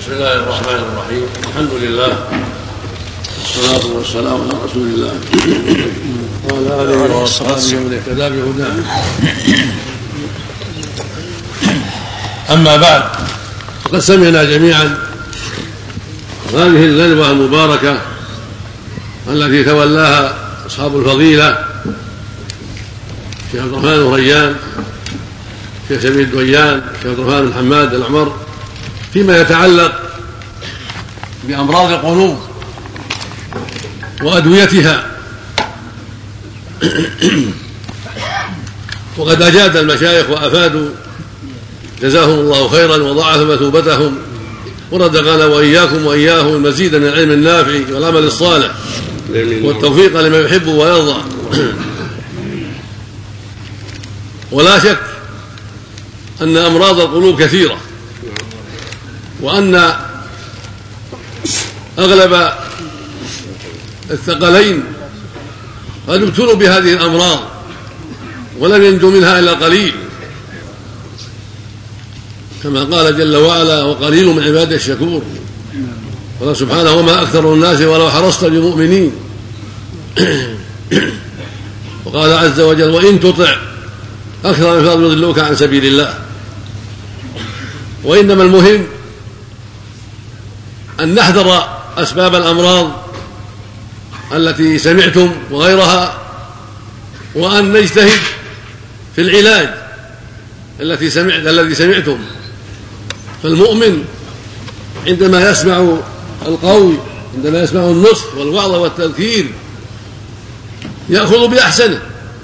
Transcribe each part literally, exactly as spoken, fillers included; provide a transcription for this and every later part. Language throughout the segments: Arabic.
بسم الله الرحمن الرحيم. الحمد لله والصلاة والسلام على رسول الله وعلى آله وصحبه ومن اهتدى بهداه. أما بعد، فقد سمعنا جميعا هذه الندوة المباركة التي تولاها أصحاب الفضيلة شيخ عبد الرحمن الريان، شيخ سمير الدويان، شيخ عبد الرحمن بن حماد العمر، فيما يتعلق بأمراض القلوب وأدويتها. وقد أجاد المشايخ وأفادوا جزاهم الله خيرا وضاعف مثوبتهم ورزقنا وإياكم وإياهم المزيد من العلم النافع والعمل الصالح والتوفيق لما يحب ويرضى. ولا شك أن أمراض القلوب كثيرة، وأن أغلب الثقلين قد ابتلوا بهذه الأمراض ولم ينجو منها إلا قليل، كما قال جل وعلا: وقليل من عباده الشكور. قال سبحانه: وما أكثر الناس ولو حرصت بمؤمنين. وقال عز وجل: وإن تطع أكثر من فضل يضلوك عن سبيل الله. وإنما المهم أن نحذر أسباب الأمراض التي سمعتم وغيرها، وأن نجتهد في العلاج التي سمعت الذي سمعتم. فالمؤمن عندما يسمع القول، عندما يسمع النصح والوعظ والتذكير، يأخذ بأحسنه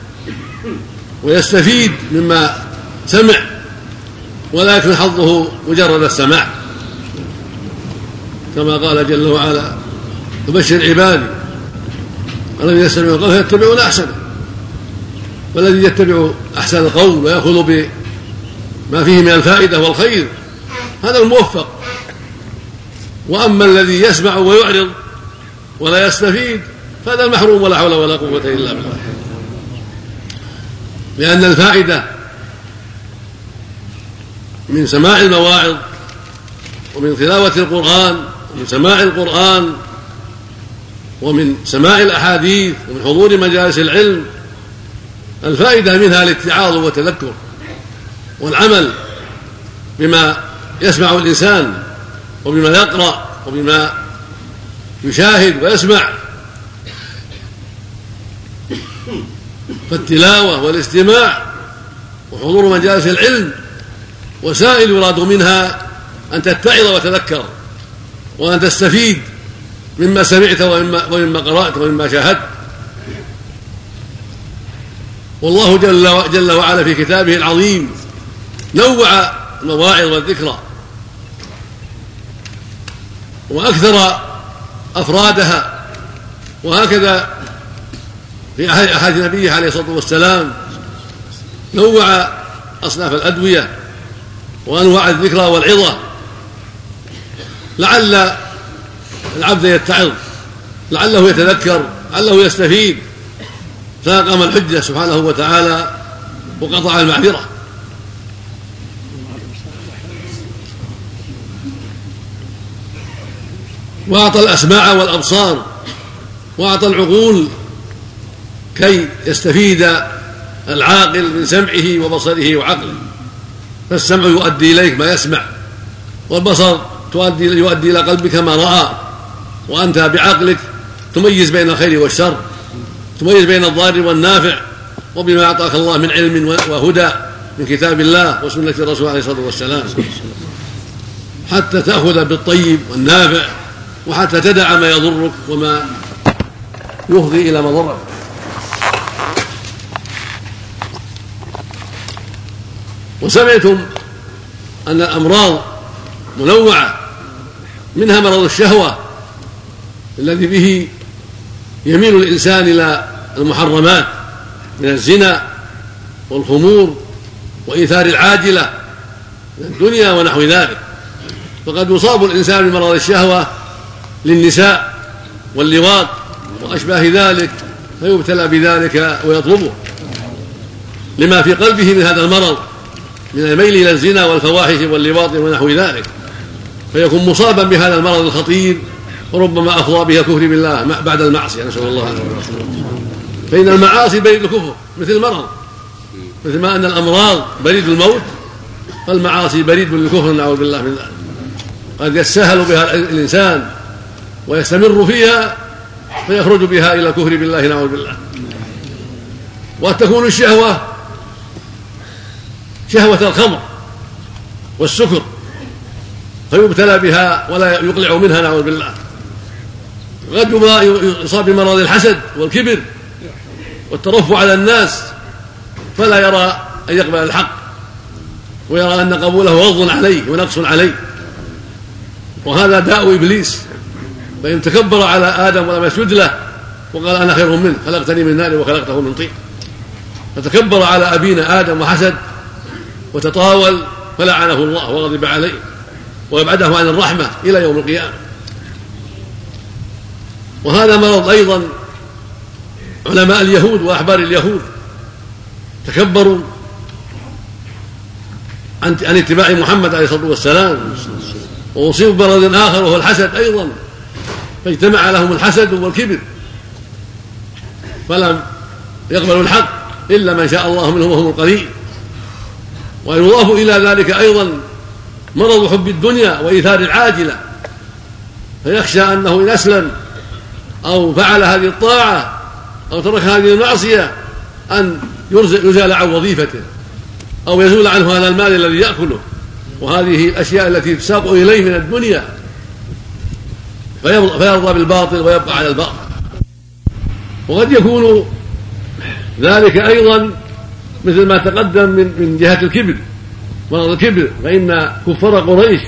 ويستفيد مما سمع، ولا يكون حظه مجرد السماع، كما قال جل وعلا: فبشر عبادي الذين يستمعون القول فيتبعون احسنه. والذي يتبع احسن القول ويأخذ بما فيه من الفائده والخير هذا الموفق. واما الذي يسمع ويعرض ولا يستفيد فهذا المحروم، ولا حول ولا قوه الا بالله. لان الفائده من سماع المواعظ ومن تلاوة القرآن ومن سماع القرآن ومن سماع الأحاديث ومن حضور مجالس العلم، الفائدة منها الاتعاظ والتذكر والعمل بما يسمع الإنسان وبما يقرأ وبما يشاهد ويسمع. فالتلاوة والاستماع وحضور مجالس العلم وسائل يراد منها أن تتعظ وتذكر، وأن تستفيد مما سمعت ومما, ومما قرأت ومما شاهدت. والله جل, جل وعلا في كتابه العظيم نوع المواعظ والذكرى وأكثر أفرادها، وهكذا في أحاديث نبيه عليه الصلاة والسلام نوع أصناف الأدوية وأنواع الذكرى والعظة، لعل العبد يتعظ، لعله يتذكر، لعله يستفيد، فأقام الحجة سبحانه وتعالى وقطع المعذرة. وأعطى الأسماع والأبصار وأعطى العقول كي يستفيد العاقل من سمعه وبصره وعقله. فالسمع يؤدي إليك ما يسمع، والبصر تؤدي يؤدي إلى قلبك ما رأى، وأنت بعقلك تميز بين الخير والشر، تميز بين الضار والنافع، وبما أعطاك الله من علم وهدى من كتاب الله وسنة الرسول عليه الصلاة والسلام، حتى تأخذ بالطيب والنافع، وحتى تدع ما يضرك وما يفضي إلى مضرك. وسمعتم أن الأمراض منوعة، منها مرض الشهوة الذي به يميل الإنسان إلى المحرمات من الزنا والخمور وإيثار العاجلة من الدنيا ونحو ذلك. فقد يصاب الإنسان بمرض الشهوة للنساء واللواط وأشباه ذلك، فيبتلى بذلك ويطلبه لما في قلبه من هذا المرض من الميل إلى الزنا والفواحش واللواط ونحو ذلك. فيكون مصابا بهذا المرض الخطير، وربما أفضى به الكفر بالله بعد المعصية، نسأل الله العافية. فإن المعاصي بريد الكفر مثل المرض، مثل ما أن الأمراض بريد الموت، فالمعاصي بريد للكفر، نعوذ بالله من ذلك. قد يتساهل بها الإنسان ويستمر فيها فيخرج بها إلى الكفر بالله، نعوذ بالله. وتكون الشهوة شهوة الخمر والسكر فيبتلى بها ولا يقلع منها، نعوذ بالله. قد يصاب بمرض الحسد والكبر والترفع على الناس، فلا يرى أن يقبل الحق، ويرى أن قبوله غض عليه ونقص عليه، وهذا داء إبليس. فإن تكبر على آدم ولم يسجد له وقال أنا خير منه، خلقتني من نار وخلقته من طين، فتكبر على أبينا آدم وحسد وتطاول، فلعنه الله وغضب عليه ويبعده عن الرحمة إلى يوم القيامة. وهذا مرض أيضا علماء اليهود وأحبار اليهود تكبروا عن اتباع محمد عليه الصلاة والسلام، وأصيبوا بمرض آخر وهو الحسد أيضا، فاجتمع لهم الحسد والكبر، فلم يقبلوا الحق إلا من شاء الله منهم وهم القليل. ويضاف إلى ذلك أيضا مرض حب الدنيا وإيثار العاجلة، فيخشى أنه إن أسلم أو فعل هذه الطاعة أو ترك هذه المعصية أن يزال عن وظيفته أو يزول عنه هذا المال الذي يأكله، وهذه الأشياء التي تساق إليه من الدنيا، فيرضى بالباطل ويبقى على الباطل. وقد يكون ذلك أيضا مثل ما تقدم من من جهة الكبر، مرض الكبر، فإن كفار قريش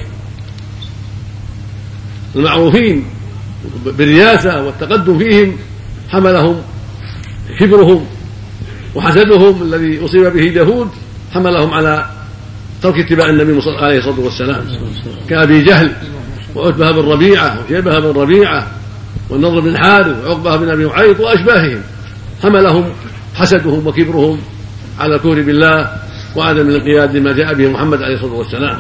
المعروفين بالرياسة والتقدم فيهم حملهم كبرهم وحسدهم الذي أصيب به اليهود، حملهم على ترك اتباع النبي عليه الصلاة والسلام، كأبي جهل وعتبة بن ربيعة وشيبة بن ربيعة والنضر بن حارث وعقبة بن أبي معيط وأشباههم، حملهم حسدهم وكبرهم على الكفر بالله وعدم الانقياد لما جاء به محمد عليه الصلاة والسلام،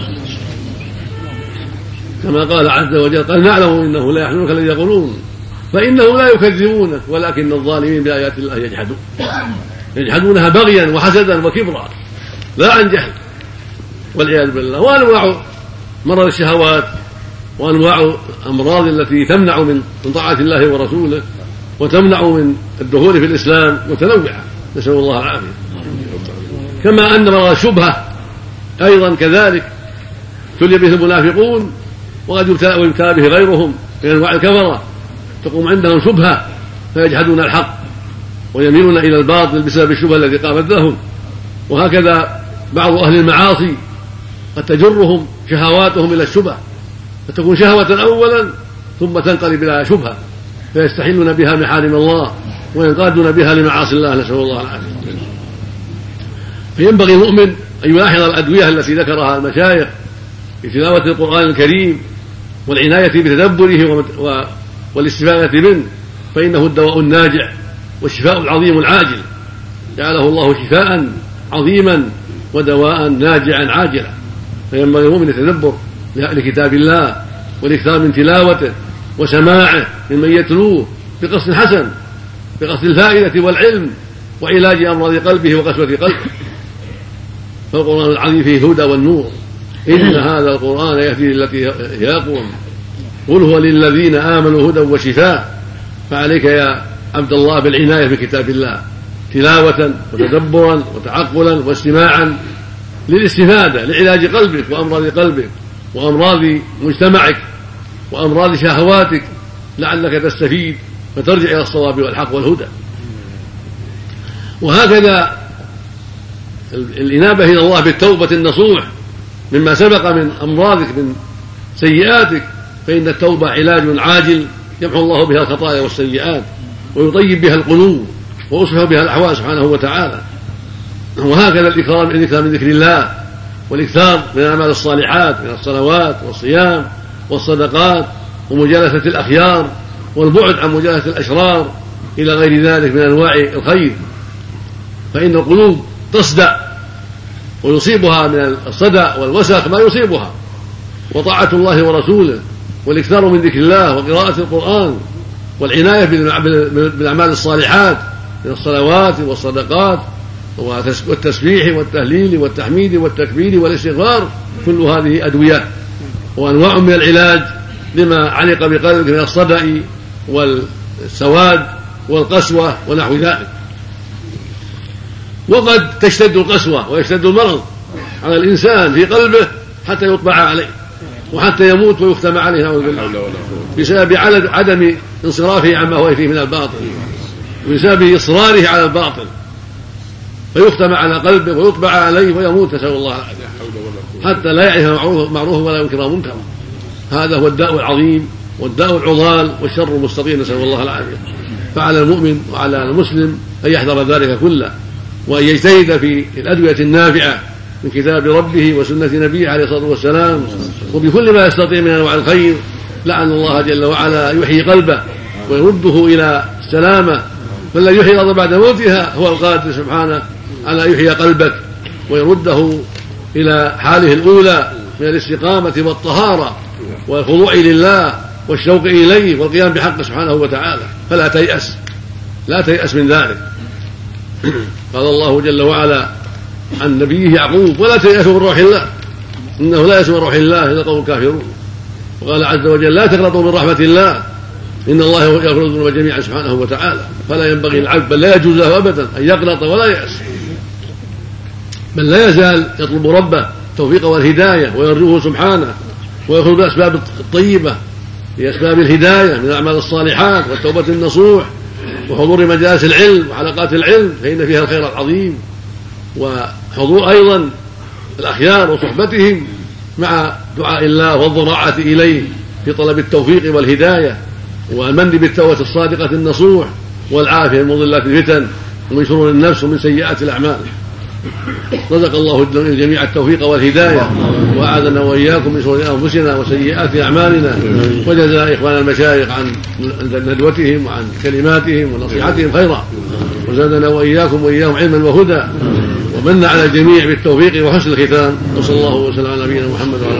كما قال عز وجل قال نعلم إنه لا يحزنك الذي يقولون فإنه لا يكذبونك ولكن الظالمين بآيات الله يجحدون يجحدونها بغيا وحسدا وكبرا لا عن جهل والعياذ بالله. وأنواع مرض الشهوات وأنواع الأمراض التي تمنع من طاعة الله ورسوله وتمنع من الدخول في الإسلام متنوعة، نسأل الله العافية. كما أن مرض الشبهة أيضا كذلك ابتلي به المنافقون، وقد يبتلى به غيرهم من أنواع الكفرة، تقوم عندهم شبهة فيجحدون الحق ويميلون إلى الباطل بسبب الشبهة التي قامت لهم. وهكذا بعض أهل المعاصي قد تجرهم شهواتهم إلى الشبهة، فتكون شهوة أولا ثم تنقلب إلى شبهة فيستحلون بها محارم الله وينقادون بها لمعاصي الله، نسأل الله العافية. فينبغي المؤمن أن يلاحظ الأدوية التي ذكرها المشايخ في تلاوة القرآن الكريم والعناية بتدبره والاستفادة منه، فإنه الدواء الناجع والشفاء العظيم العاجل، جعله الله شفاء عظيما ودواء ناجعا عاجلا. فينبغي المؤمن يتدبر لكتاب الله والاكثار من تلاوته وسماعه ممن يتلوه بقصد حسن، بقصد الفائدة والعلم وعلاج أمراض قلبه وقسوة قلبه. فالقرآن العظيم فيه هدى والنور، إن هذا القرآن يهدي للتي هي أقوم، قل هو للذين آمنوا هدى وشفاء. فعليك يا عبد الله بالعناية بكتاب الله تلاوة وتدبرا وتعقلا واستماعا للاستفادة لعلاج قلبك وأمراض قلبك وأمراض مجتمعك وأمراض شهواتك، لعلك تستفيد فترجع إلى الصواب والحق والهدى. وهكذا الإنابة إلى الله بالتوبة النصوح مما سبق من أمراضك من سيئاتك، فإن التوبة علاج عاجل يمحو الله بها الخطايا والسيئات ويطيب بها القلوب ويصلح بها الأحوال سبحانه وتعالى. وهكذا الإكرام الإكرام من ذكر الله والإكثار من الأعمال الصالحات من الصلوات والصيام والصدقات ومجالسة الأخيار والبعد عن مجالسة الأشرار إلى غير ذلك من أنواع الخير، فإن القلوب تصدأ ويصيبها من الصدأ والوسخ ما يصيبها، وطاعة الله ورسوله والإكثار من ذكر الله وقراءة القرآن والعناية بالأعمال الصالحات من الصلوات والصدقات والتسبيح والتهليل والتحميد والتكبير والاستغفار. كل هذه أدوية وأنواع من العلاج لما علق بقلبك من الصدأ والسواد والقسوة ونحو ذلك. وقد تشتد القسوة ويشتد المرض على الإنسان في قلبه حتى يطبع عليه وحتى يموت ويختم عليه نعوذ بالله بسبب عدم انصرافه عما هو فيه من الباطل وبسبب إصراره على الباطل فيختم على قلبه ويطبع عليه ويموت نسأل الله العافية حتى لا يعرف معروفا ولا ينكر منكرا. هذا هو الداء العظيم والداء العضال والشر المستطيل نسأل الله العافية. فعلى المؤمن وعلى المسلم أن يحذر ذلك كله وأن يجتهد في الأدوية النافعة من كتاب ربه وسنة نبيه عليه الصلاة والسلام وبكل ما يستطيع من أنواع الخير لعل الله جل وعلا يحيي قلبه ويرده إلى السلامة. فالذي يحيي الأرض بعد موتها هو القادر سبحانه على يحيي قلبك ويرده إلى حاله الأولى من الاستقامة والطهارة والخضوع لله والشوق إليه والقيام بحقه سبحانه وتعالى. فلا تيأس لا تيأس من ذلك. قال الله جل وعلا عن نبيه يعقوب ولا تيأسوا من روح الله إنه لا يأس من روح الله إلا القوم الكافرون. وقال عز وجل لا تقنطوا من رحمة الله إن الله يغفر الذنوب جميعا سبحانه وتعالى. فلا ينبغي العبد بل لا يجوز له أبدا أن يقنط ولا يأس بل لا يزال يطلب ربه التوفيق والهداية ويرجوه سبحانه ويأخذ بالأسباب الطيبة لأسباب الهداية من الأعمال الصالحات والتوبة النصوح وحضور مجالس العلم وحلقات العلم فإن فيها الخير العظيم وحضور أيضا الأخيار وصحبتهم مع دعاء الله والضراعة إليه في طلب التوفيق والهداية والمن بالتوبة الصادقة النصوح والعافية من مضلات الفتن ومن شرور النفس ومن سيئات الأعمال. رزق الله الجميع التوفيق والهداية وأعاذنا وإياكم من شرور أنفسنا وسيئات أعمالنا وجزا إخوان المشايخ عن ندوتهم وعن كلماتهم ونصيحتهم خيرا وزادنا وإياكم وإياهم علما وهدى ومن على الجميع بالتوفيق وحسن الختام. وصلى الله وسلم على نبينا محمد وعلى